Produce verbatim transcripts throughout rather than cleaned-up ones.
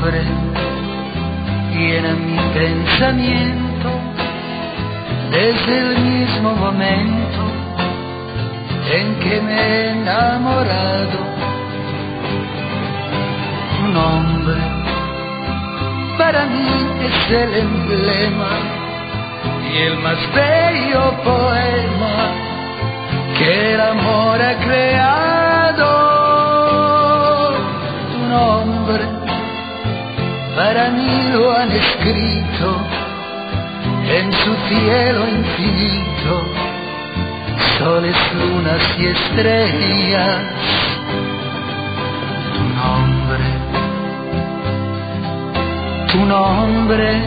nombre llena mi pensamiento desde el mismo momento en que me he enamorado. Tu nombre para mí es el emblema y el más bello poema que el amor ha creado. Tu nombre para mí lo han escrito en su cielo infinito, soles, lunas y estrellas. Tu nombre, tu nombre.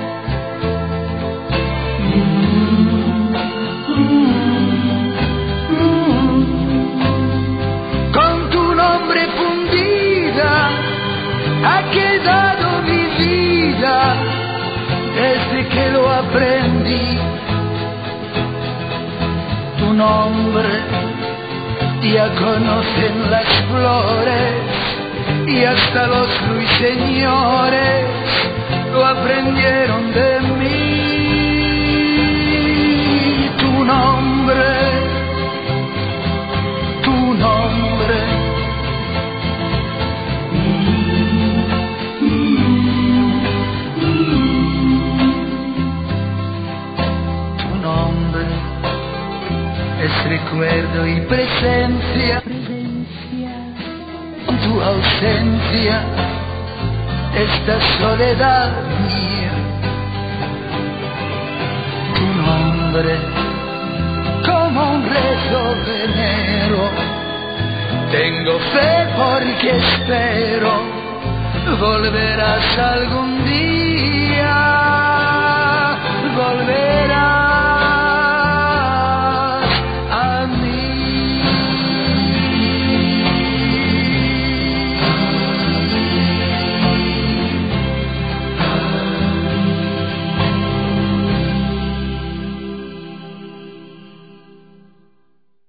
Mm, mm, mm. Con tu nombre fundida ha quedado mi vida desde que lo aprendí. Tu nombre ya conocen las flores y hasta los ruiseñores lo aprendieron de mí. Tu nombre, tu nombre. Tu nombre es recuerdo y presencia. Tu ausencia, esta soledad mía. Tu nombre, como un rezo venero, tengo fe porque espero volverás algún día.